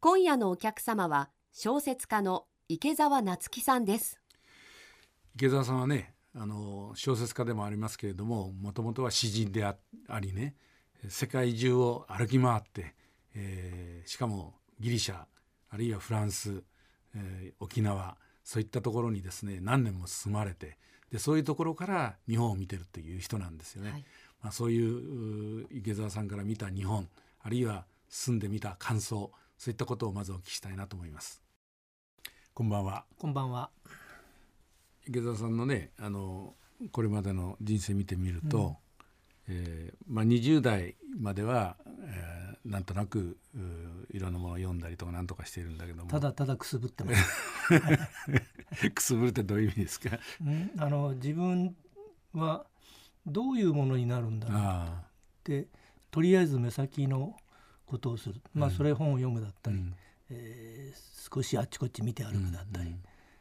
今夜のお客様は小説家の池澤夏樹さんです。 池澤さんはね、小説家でもありますけれども、もともとは詩人でありね、世界中を歩き回って、しかもギリシャあるいはフランス、沖縄、そういったところにですね何年も住まれて、でそういうところから日本を見てるという人なんですよね。はい。そういう池澤さんから見た日本、あるいは住んでみた感想、そういったことをまずお聞きしたいなと思います。こんばんは。 こんばんは。 池澤さんのね、これまでの人生見てみると、20代までは、なんとなくいろんなものを読んだりとかなんとかしているんだけども、 ただただくすぶってますくすぶるってどういう意味ですか？ 自分はどういうものになるんだろうってとりあえず目先のことをする、それ本を読むだったり、少しあっちこっち見て歩くだったり、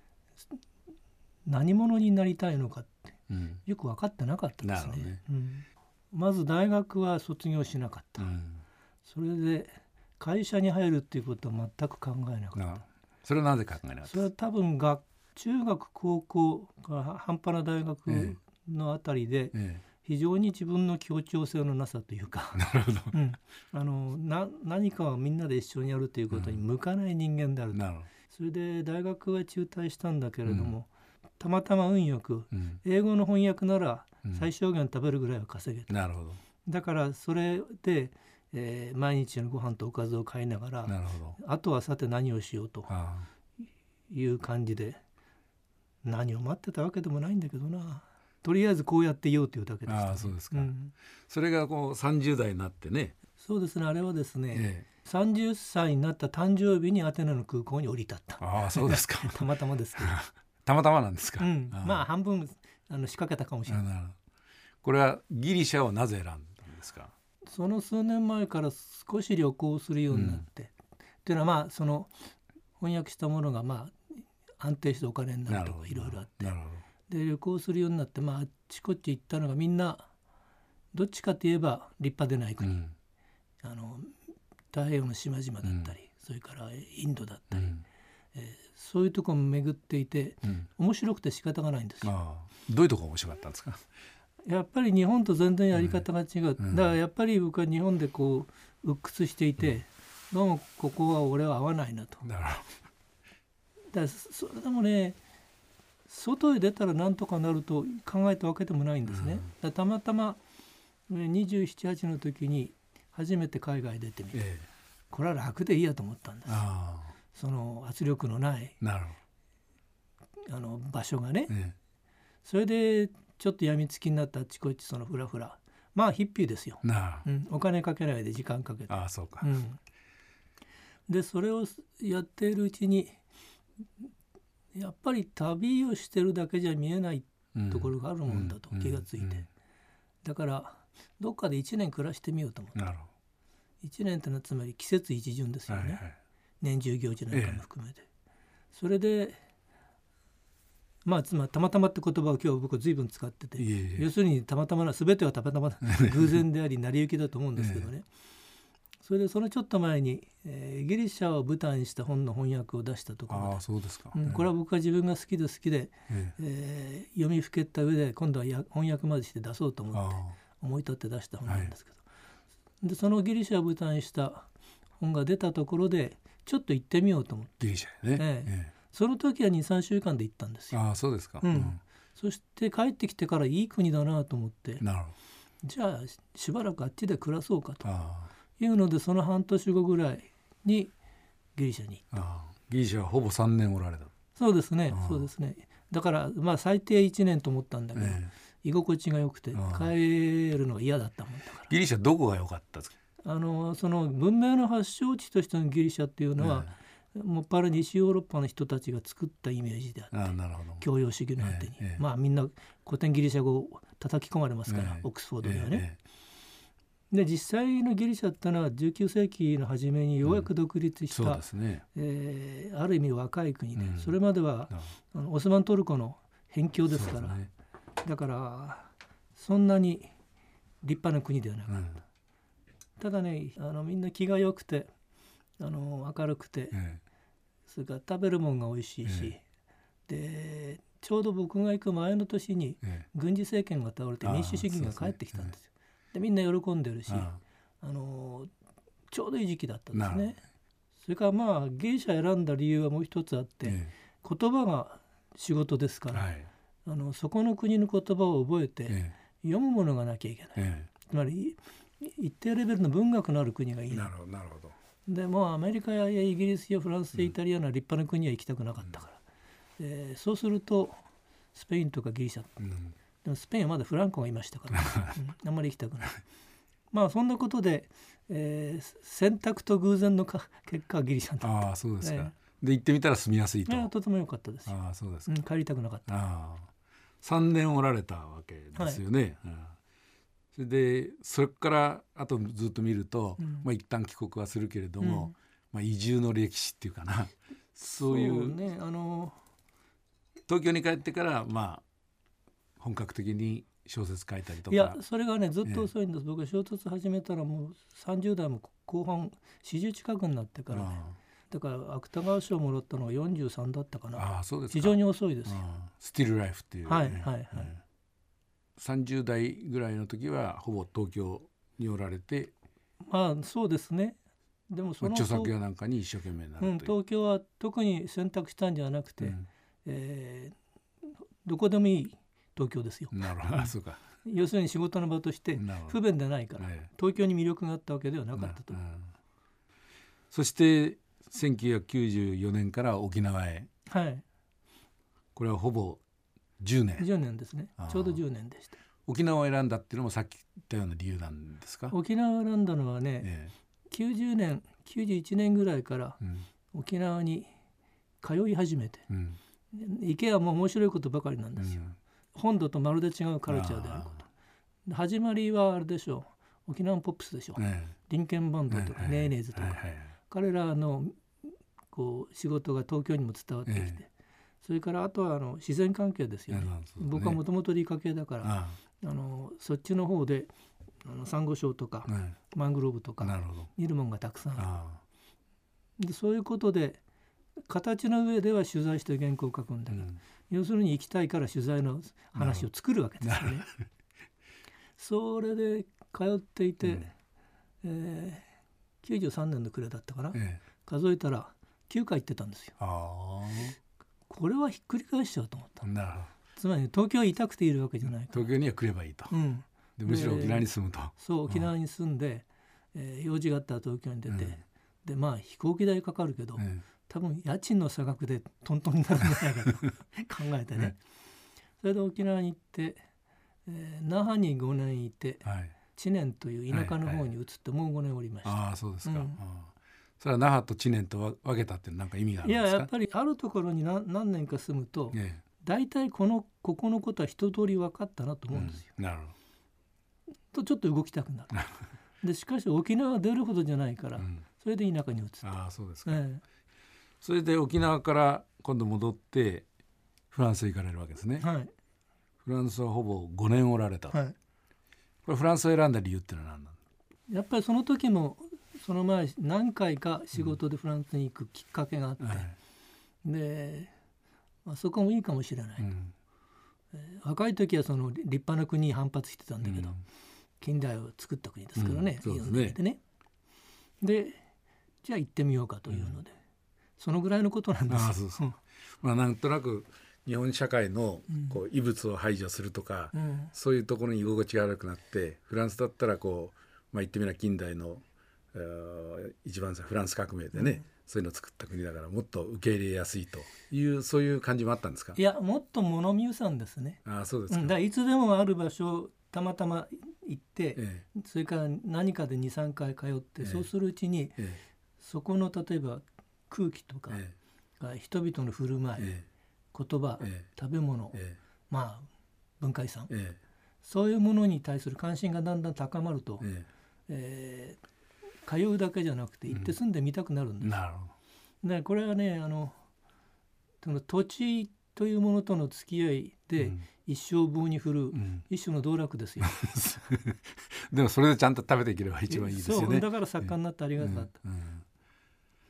何者になりたいのかって、よく分かってなかったですね。まず大学は卒業しなかった、それで会社に入るっていうことは全く考えなかった。 それはなぜ考えなかった？ それは多分中学高校が半端な大学のあたりで、非常に自分の協調性のなさというかなるほど、 何かをみんなで一緒にやるということに向かない人間であると。それで大学は中退したんだけれども、たまたま運よく、英語の翻訳なら最小限食べるぐらいは稼げた。 なるほど。 だからそれで、毎日のご飯とおかずを買いながら、あとはさて何をしようという感じで、何を待ってたわけでもないんだけどな、とりあえずこうやっていようというだけでしたね。 そうですか。それがこう30代になってね。 そうですね、あれはですね、30歳になった誕生日にアテネの空港に降り立った。 そうですかたまたまですけどたまたまなんですか？ 半分仕掛けたかもしれない。 これはギリシャをなぜ選んだんですか？ その数年前から少し旅行するようになって、っていうのはその翻訳したものが安定してお金になるとかいろいろあって、で旅行するようになって、あっちこっち行ったのがみんなどっちかといえば立派でない国、太平洋の島々だったり、それからインドだったり、そういうところも巡っていて、面白くて仕方がないんですよ。 どういうところが面白かったんですか？ やっぱり日本と全然やり方が違う、だからやっぱり僕は日本でこう鬱屈していて、どうもここは俺は合わないなと。だからそれでもね、外へ出たらなんとかなると考えたわけでもないんですね。たまたま27、8の時に初めて海外出てみて、これは楽でいいやと思ったんです。その圧力のない場所がね、それでちょっと病みつきになったあっちこっちそのフラフラ、ヒッピーですよ。お金かけないで時間かけて。 そうか。 でそれをやっているうちに、やっぱり旅をしてるだけじゃ見えないところがあるもんだと気がついて、だからどっかで1年暮らしてみようと思って。1年ってのはつまり季節一巡ですよね、年中行事なんかも含めて、それでつまりたまたまって言葉を今日僕は随分使ってて、要するにたまたまな、全てはたまたま偶然であり成り行きだと思うんですけどね。それでそのちょっと前に、ギリシャを舞台にした本の翻訳を出したところで、 そうですか。 これは僕は自分が好きで読みふけった上で今度は翻訳までして出そうと思い立って出した本なんですけど、でそのギリシャを舞台にした本が出たところでちょっと行ってみようと思って、 ギリシャね、 その時は 2,3 週間で行ったんですよ。 そうですか。 そして帰ってきてからいい国だなと思って、じゃあしばらくあっちで暮らそうかというので、その半年後ぐらいにギリシャに行った。 ギリシャはほぼ3年おられた。 そうですね。だから最低1年と思ったんだけど、居心地が良くて帰るのが嫌だったもんだから。 ギリシャどこが良かったですか？ その文明の発祥地としてのギリシャっていうのは、もっぱら西ヨーロッパの人たちが作ったイメージであって、教養主義の果てに、みんな古典ギリシャ語を叩き込まれますから、オックスフォードにはね。で実際のギリシャってのは19世紀の初めにようやく独立した、ある意味若い国で、それまではオスマントルコの辺境ですから、だからそんなに立派な国ではなかった。ただね、みんな気が良くて、 明るくて、 えそれから食べるもんが美味しいし、でちょうど僕が行く前の年にえ軍事政権が倒れて民主主義が帰ってきたんですよ。でみんな喜んでるし、 あちょうどいい時期だったんですなるほね。それからまあギリシャ選んだ理由はもう一つあって、 え言葉が仕事ですから、 はいそこの国の言葉を覚えて、 え読むものがなきゃいけない。 えつまり一定レベルの文学のある国がいいな。 なるほどなるほど。 でもうアメリカやイギリスやフランスやイタリアの立派な国は行きたくなかったから、そうするとスペインとかギリシャ、 うんでもスペインはまだフランコがいましたから、あんまり行きたくない。まあそんなことで、選択と偶然の結果ギリシャになった。 ああそうですか、で行ってみたら住みやすいと。 いやとても良かったですよ。 ああそうですか、 帰りたくなかった。 ああ3年おられたわけですよね、それでそれからあとずっと見ると、一旦帰国はするけれども、移住の歴史っていうかな、そういうね、 東京に帰ってから本格的に小説書いたりとか。 いやそれがねずっと遅いんです。僕は小説始めたらもう30代も後半40近くになってからね。だから芥川賞もらったのは43だったかな。 ああそうですか。 非常に遅いですよ。 スティルライフっていう、 はいはいはい、 30代ぐらいの時はほぼ東京におられて、 まあそうですね。でもその著作やなんかに一生懸命なるという、 東京は特に選択したんじゃなくて、どこでもいい東京ですよ。 なるほどそうか。 要するに仕事の場として不便でないから、東京に魅力があったわけではなかったと。 そして1994年から沖縄へ、 はい、 これはほぼ10年ですね。ちょうど10年でした。 沖縄を選んだっていうのもさっき言ったような理由なんですか？ 沖縄を選んだのはね、90年91年ぐらいから沖縄に通い始めて、行けばもう面白いことばかりなんですよ。本土とまるで違うカルチャーであること。始まりはあれでしょう、沖縄ポップスでしょう、リンケンバンドとかネーネーズとか、彼らのこう仕事が東京にも伝わってきて、それからあとは自然関係ですよね。僕はもともと理科系だから、そっちの方でサンゴ礁とか、マングローブとか見るもんがたくさんある。でそういうことで形の上では取材して原稿を書くんだけど、要するに行きたいから取材の話を作るわけですよね。それで通っていて、93年の暮れだったかな、数えたら9回行ってたんですよ。これはひっくり返しちゃうと思った。つまり東京にいたくているわけじゃないから、 東京には来ればいいと、でむしろ沖縄に住むと。 そう沖縄に住んで、用事があったら東京に出て、で飛行機代かかるけど、多分家賃の差額でトントンになるんじゃないかと考えてね、それで沖縄に行って、那覇に5年いて、知念という田舎の方に移ってもう5年おりました。 ああそうですか、それは那覇と知念と分けたって何か意味があるんですか？ いややっぱりあるところに何年か住むと、大体ここのことは一通り分かったなと思うんですよ。 なるほど。とちょっと動きたくなる。でしかし沖縄は出るほどじゃないから、それで田舎に移って。 ああそうですか、それで沖縄から今度戻ってフランスへ行かれるわけですね。フランスはほぼ5年おられた、これフランスを選んだ理由ってのは何なの？ やっぱりその時もその前何回か仕事でフランスに行くきっかけがあって、で、そこもいいかもしれない、若い時はその立派な国に反発してたんだけど、近代を作った国ですからね、いろんな意味でね。でじゃあ行ってみようかというので、そのぐらいのことなんですよ。 なんとなく日本社会のこう異物を排除するとか、そういうところに居心地が悪くなって、フランスだったらこう、言ってみれば近代の一番フランス革命でね、そういうのを作った国だからもっと受け入れやすいというそういう感じもあったんですか？ いやもっと物見ゆさんですね。 そうですか。 だからいつでもある場所たまたま行って、それから何かで 2,3 回通って、そうするうちに、そこの例えば空気とか、人々の振る舞い、言葉、食べ物、文化遺産、そういうものに対する関心がだんだん高まると、通うだけじゃなくて行って住んでみたくなるんです。なるほど。でこれはねその土地というものとの付き合いで、一生棒に振る、一種の道楽ですよ。 でもそれでちゃんと食べていければ一番いいですよね。 そうだから作家になってありがたかった。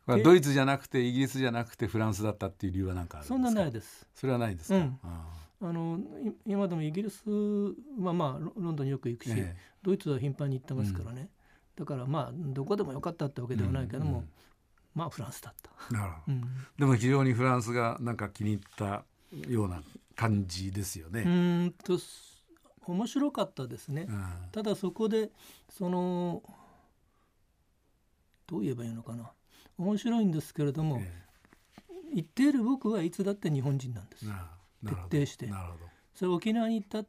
これはドイツじゃなくてイギリスじゃなくてフランスだったっていう理由は何かあるんですか？ そんなないです。 それはないですか？ 今でもイギリスはロンドンによく行くし、ドイツは頻繁に行ってますからね、だからどこでもよかったってわけではないけども、フランスだった。 なるほど、でも非常にフランスがなんか気に入ったような感じですよね。 面白かったですね、ただそこでどう言えばいいのかな、面白いんですけれども、言っている僕はいつだって日本人なんです。徹底して。なるほど。それ沖縄に行ったって、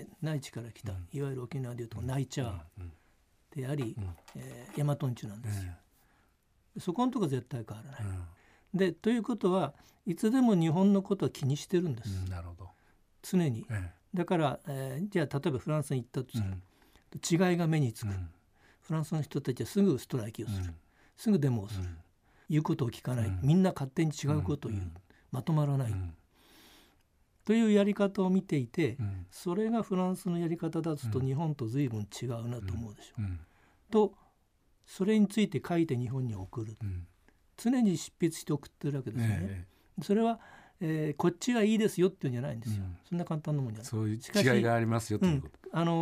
内地から来た、いわゆる沖縄でいうとナイチャーであり、大和んちゅなんですよ。そこのところ絶対変わらない、でということはいつでも日本のことは気にしてるんです、 なるほど。 常に、だから、じゃあ例えばフランスに行ったとする、違いが目につく、フランスの人たちはすぐストライキをする、すぐデモをする、言うことを聞かない、みんな勝手に違うことを言う、まとまらない、というやり方を見ていて、それがフランスのやり方だと日本と随分違うなと思うでしょう、とそれについて書いて日本に送る、常に執筆して送ってるわけですよね、それは、こっちがいいですよっていうんじゃないんですよ、そんな簡単なもんじゃない。 そういう違いがありますよということ、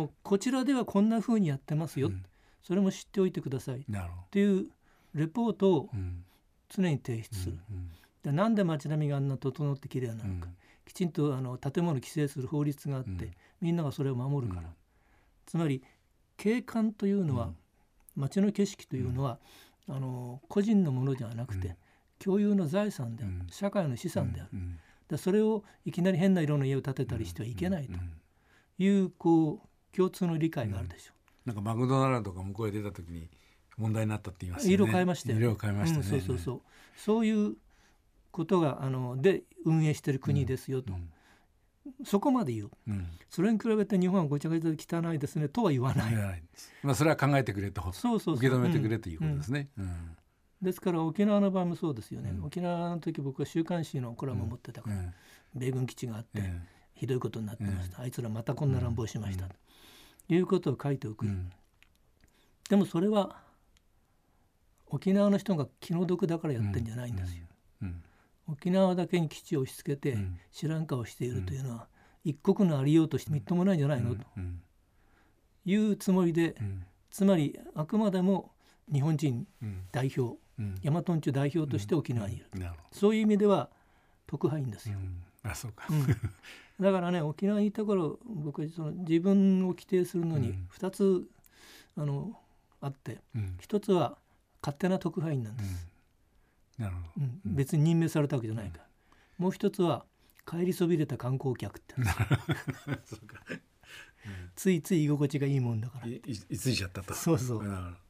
こちらではこんな風にやってますよ、それも知っておいてくださいというレポートを常に提出する、でなんで街並みがあんな整ってきれいなのか、きちんと建物を規制する法律があって、みんながそれを守るから、つまり景観というのは、街の景色というのは、個人のものではなくて、共有の財産である、社会の資産である、でそれをいきなり変な色の家を建てたりしてはいけないという、共通の理解があるでしょう、 なんかマクドナルドが向こうへ出た時に問題になったって言いますよね。 色変えましたよね。 色変えましたね、 そういうことがで運営している国ですよと、そこまで言う、それに比べて日本はごちゃごちゃで汚いですねとは言わない、 それは考えてくれと、受け止めてくれということですね、 ですから沖縄の場合もそうですよね、沖縄の時僕は週刊誌のコラムを持ってたから、米軍基地があって、ひどいことになってました、あいつらまたこんな乱暴しました、ということを書いておく、でもそれは沖縄の人が気の毒だからやってんじゃないんですよ、沖縄だけに基地を押し付けて知らん顔しているというのは、一国のありようとしてみっともないんじゃないの、というつもりで、つまりあくまでも日本人代表、大和んちゅ代表として沖縄にいる、そういう意味では特派員ですよ、 そうか、 だからね、沖縄にいた頃僕は自分を規定するのに2つあって、1つは勝手な特派員なんです、 なるほど、 別に任命されたわけじゃないから、もう一つは帰りそびれた観光客ってそうか、 ついつい居心地がいいもんだから居ついちゃったと。 そうそう、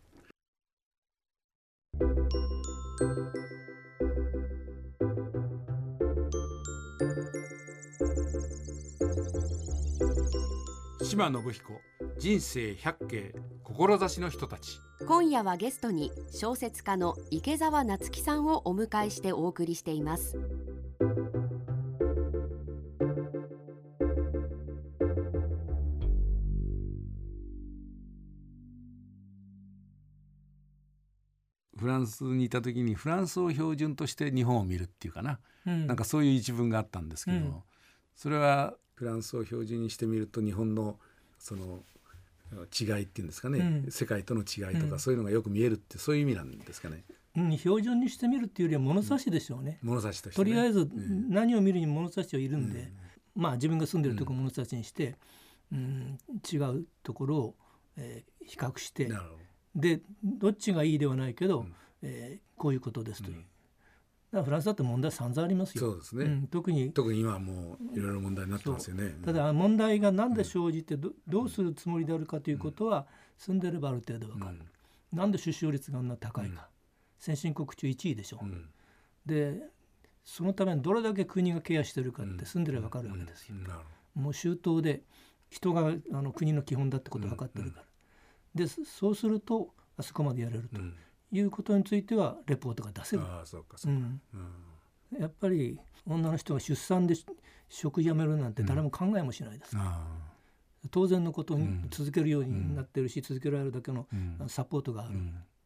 島信彦人生百景志の人たち。 今夜はゲストに小説家の池澤夏樹さんをお迎えしてお送りしています。 フランスにいた時にフランスを標準として日本を見るっていうかな、なんかそういう一文があったんですけど、それはフランスを標準にしてみると日本のその違いっていうんですかね、世界との違いとか、そういうのがよく見えるってそういう意味なんですかね。 標準にしてみるっていうよりは物差しでしょうね、 物差しとして、 とりあえず何を見るに物差しはいるんで、自分が住んでるところを物差しにして、違うところを、比較して、でどっちがいいではないけど、こういうことですという、だからフランスだって問題散々ありますよ。 そうですね、 特に今はもういろいろ問題になってますよね。 ただ問題が何で生じて どうするつもりであるかということは、住んでればある程度分かる、なんで出生率があんな高いか、先進国中1位でしょ、でそのためにどれだけ国がケアしてるかって住んでれば分かるわけですよ、もう周到で人が国の基本だってこと分かってるから、でそうするとあそこまでやれるということについてはレポートが出せる。やっぱり女の人が出産で職辞めるなんて誰も考えもしないです、当然のことに続けるようになってるし、続けられるだけのサポートがある、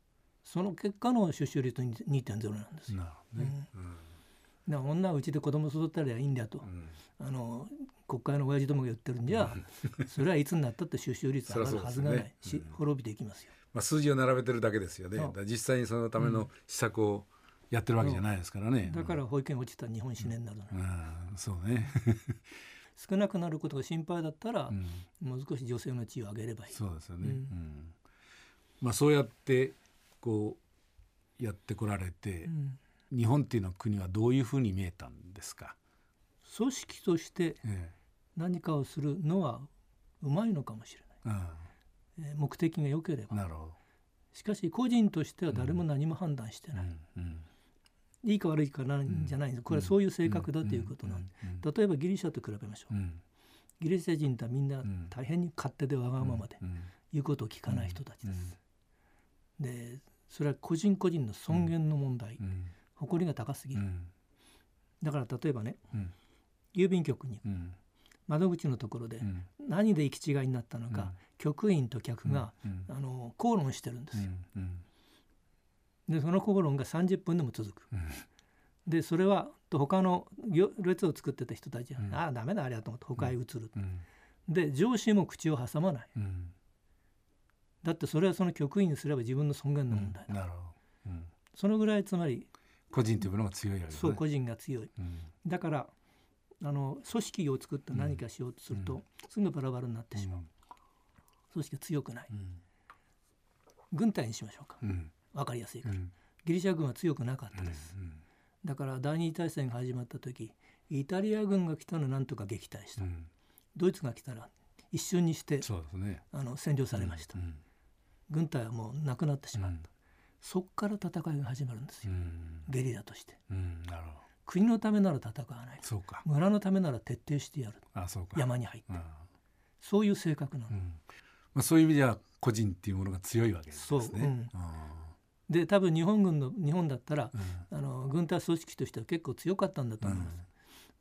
その結果の出生率 2.0 なんですよ。 なるほどね。 だから女はうちで子供育てたらいいんだと、国会の親父どもが言ってるんじゃそれはいつになったって出生率上がるはずがないし、滅びていきますよ。 数字を並べてるだけですよね。だから実際にそのための施策をやってるわけじゃないですからね。 だから保育園落ちたら日本死ねになるの、 そうね少なくなることが心配だったら、もう少し女性の地位を上げればいい。 そうですよね。そうやってこうやってこられて、日本っていうの国はどういうふうに見えたんですか？ 組織として何かをするのはうまいのかもしれない、目的が良ければ。 なるほど。 しかし個人としては誰も何も判断してない、いいか悪いかなんじゃないんです。これはそういう性格だということなんで、例えばギリシャと比べましょう。ギリシャ人とはみんな大変に勝手でわがままで、言うことを聞かない人たちです。でそれは個人個人の尊厳の問題、誇りが高すぎる。だから例えばね、郵便局に窓口のところで何で行き違いになったのか、局員と客が口論してるんですよ。でその口論が30分でも続く。でそれは他の列を作ってた人たちは、ダメだあれやと思って他へ移る。で上司も口を挟まない。だってそれはその局員にすれば自分の尊厳の問題だ。 なるほど。 そのぐらいつまり個人というものが強いわけですね。 そう、個人が強い。だから組織を作って何かしようとすると、すぐバラバラになってしまう。組織が強くない。軍隊にしましょうか。分かりやすいから。ギリシャ軍は強くなかったです。だから第二次大戦が始まった時、イタリア軍が来たのをなんとか撃退した。ドイツが来たら一瞬にして、占領されました。軍隊はもうなくなってしまった。そこから戦いが始まるんですよ。ゲリラとして。 なるほど。 国のためなら戦わない。 そうか。 村のためなら徹底してやる。 そうか。 山に入って。そういう性格なの。 そういう意味では個人っていうものが強いわけですね。 そう。で多分日本だったら、軍隊組織としては結構強かったんだと思います。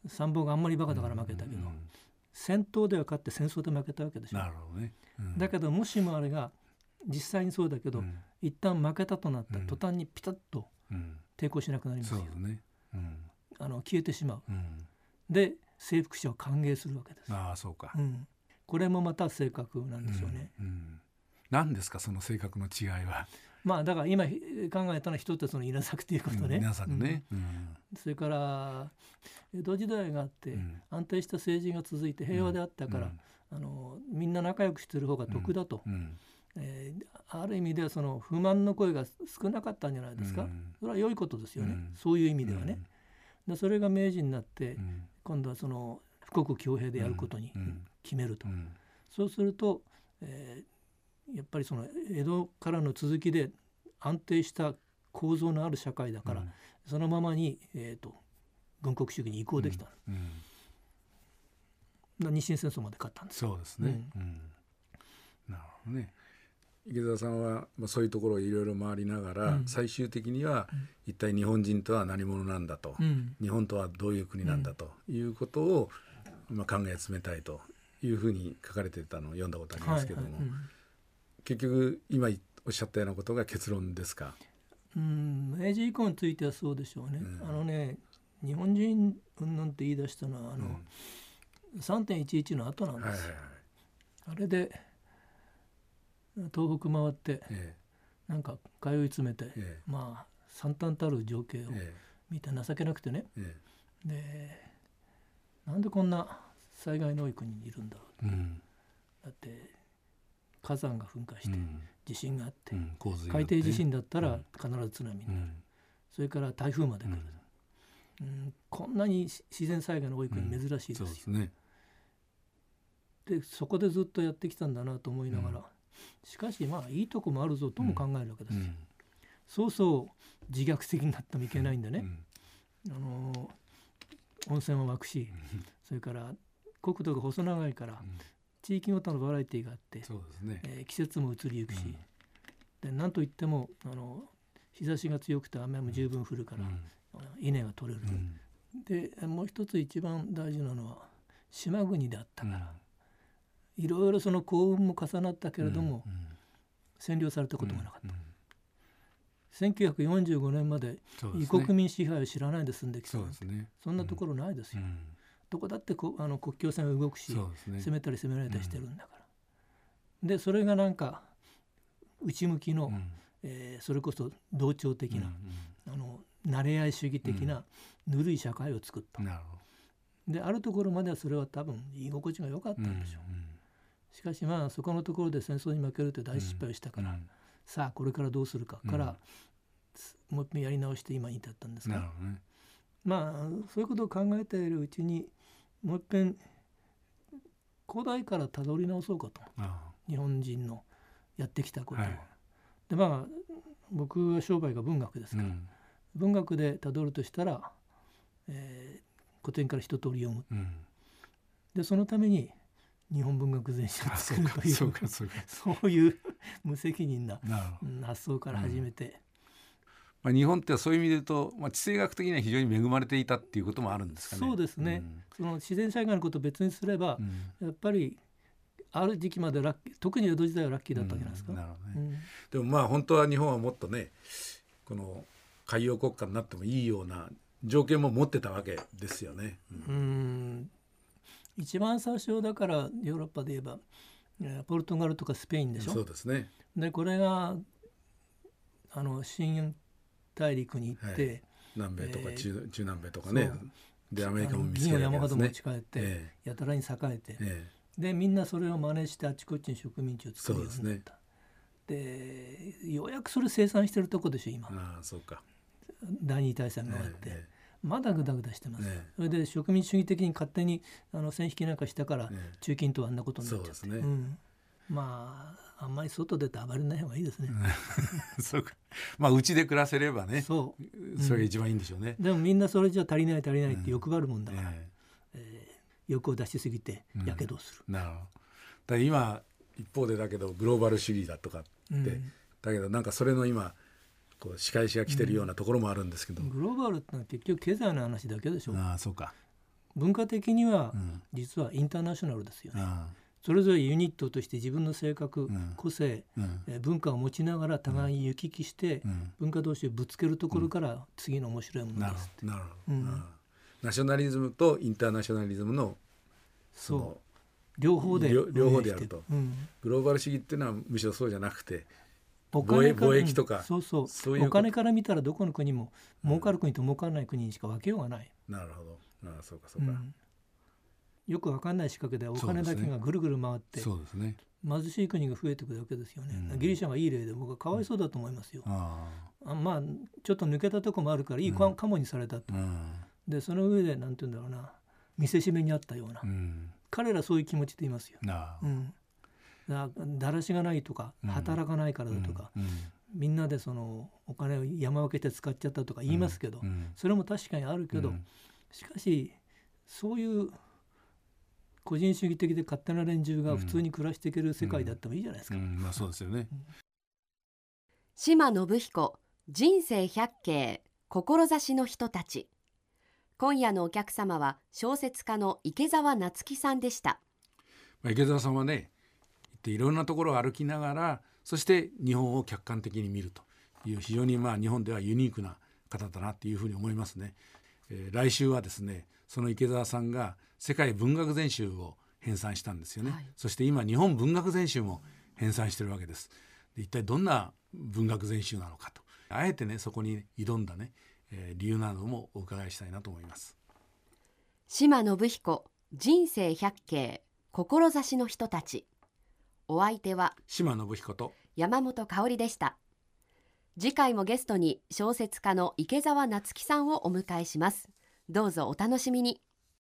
参謀があんまりバカだから負けたけど、戦闘では勝って戦争で負けたわけでしょ。 なるほどね。 だけどもしもあれが実際にそうだけど、一旦負けたとなったら途端にピタッと抵抗しなくなりますよ。消えてしまう。で征服者を歓迎するわけです。 そうか。 これもまた性格なんですよね。 何ですかその性格の違いは？ だから今考えたのは一つの稲作ということね。 稲作ね。 それから江戸時代があって安定した政治が続いて平和であったから、みんな仲良くしてる方が得だと、ある意味ではその不満の声が少なかったんじゃないですか。それは良いことですよね。そういう意味ではね。でそれが明治になって、今度はその富国強兵でやることに決めると。そうすると、やっぱりその江戸からの続きで安定した構造のある社会だから、そのままに、軍国主義に移行できた。日清戦争まで勝ったんです。 そうですね。なるほどね。池澤さんはそういうところをいろいろ回りながら、最終的には一体日本人とは何者なんだと、日本とはどういう国なんだということを考え詰めたいというふうに書かれていたのを読んだことありますけども、結局今おっしゃったようなことが結論ですか？ 明治以降についてはそうでしょうね。日本人うんなんて言い出したのは3.11 の後なんです。あれで東北回って、なんか通い詰めて、惨憺たる情景を見て情けなくてね、でなんでこんな災害の多い国にいるんだろう、だって火山が噴火して、地震があって、海底地震だったら必ず津波になる、それから台風まで来る、こんなに自然災害の多い国珍しいですよ。でそこでずっとやってきたんだなと思いながら、しかしいいとこもあるぞとも考えるわけですよ。そうそう自虐的になってもいけないんでね、温泉は湧くし、それから国土が細長いから地域ごとのバラエティがあって、季節も移りゆくし、で何といっても日差しが強くて雨も十分降るから、稲が取れる、でもう一つ一番大事なのは島国であったから、いろいろその幸運も重なったけれども、占領されたことがなかった。 1945年まで異国民支配を知らないで住んできたそなんて、 うですね。 そんなところないですよ。 うんどこだって国境線は動くし、 そうですね。 攻めたり攻められたりしてるんだから、でそれがなんか内向きの、それこそ同調的な、慣れ合い主義的なぬるい社会を作った、 なるほであるところまではそれは多分居心地が良かったど。 んでしょう、しかしまあそこのところで戦争に負けるという大失敗をしたから、さあこれからどうするかから、もう一遍やり直して今に至ったんですが、 なるほどね。 まあそういうことを考えているうちにもう一遍古代からたどり直そうかと、日本人のやってきたことを、でまあ僕は商売が文学ですから、文学でたどるとしたら、古典から一通り読む、でそのために日本文学全史を作るというそういう無責任な発想から始めて、 日本ってそういう意味で言うと、地政学的には非常に恵まれていたっていうこともあるんですかね。 そうですね、その自然災害のことを別にすれば、やっぱりある時期まで特に江戸時代はラッキーだったんじゃないですか。 なるほどね。でも本当は日本はもっとね、この海洋国家になってもいいような条件も持ってたわけですよね。一番最初だからヨーロッパで言えばポルトガルとかスペインでしょ。 そうですね。 でこれが新大陸に行って、 南米とか中南米とかね、でアメリカも見つけ銀をるわけですね。 山ほど持ち帰って、やたらに栄えて、でみんなそれを真似してあちこちに植民地を作るようになった。でようやくそれ生産してるとこでしょ今。 そうか。 第二次大戦が終わって、まだグダグダしてます。それで植民地主義的に勝手に線引きなんかしたから、中近東はあんなことになっちゃって、まああんまり外出て暴れない方がいいですね。 そうか。うちで暮らせればね、それが一番いいんでしょうね。 でもみんなそれじゃ足りないって欲があるもんだから、欲を出しすぎてやけどをする。 なるほど。だから今一方でだけどグローバル主義だとかって、だけどなんかそれの今こう仕返しが来てるようなところもあるんですけど、 グローバルってのは結局経済の話だけでしょ。 そうか。 文化的には実はインターナショナルですよね。それぞれユニットとして自分の性格、個性、文化を持ちながら互いに行き来して、文化同士をぶつけるところから次の面白いものですって。 なるほど。ナショナリズムとインターナショナリズムの両方でやると、グローバル主義っていうのはむしろそうじゃなくて貿易とか、 そういうお金から見たらどこの国も儲かる国と儲からない国にしか分けようがない。 なるほど。そうかそうか。 よく分かんない仕掛けでお金だけがぐるぐる回って、貧しい国が増えてくるわけですよね。ギリシャがいい例で僕はかわいそうだと思いますよ。ちょっと抜けたとこもあるからいいかもにされたと。でその上でなんて言うんだろうな、見せしめにあったような、彼らそういう気持ちでいますよ。だらしがないとか働かないからだとか、みんなでそのお金を山分けて使っちゃったとか言いますけど、それも確かにあるけど、しかしそういう個人主義的で勝手な連中が普通に暮らしていける世界だってもいいじゃないですか。 そうですよね。 島信彦、人生百景、志の人たち。今夜のお客様は小説家の池澤夏樹さんでした。 池澤さんはね、いろんなところを歩きながら、そして日本を客観的に見るという非常に日本ではユニークな方だなというふうに思いますね。来週はですね、その池澤さんが世界文学全集を編纂したんですよね。そして今日本文学全集も編纂してるわけです。で一体どんな文学全集なのかと、あえてねそこに挑んだね、理由などもお伺いしたいなと思います。 島信彦、人生百景、志の人たち。お相手は島信彦と山本香織でした。次回もゲストに小説家の池澤夏樹さんをお迎えします。どうぞお楽しみに。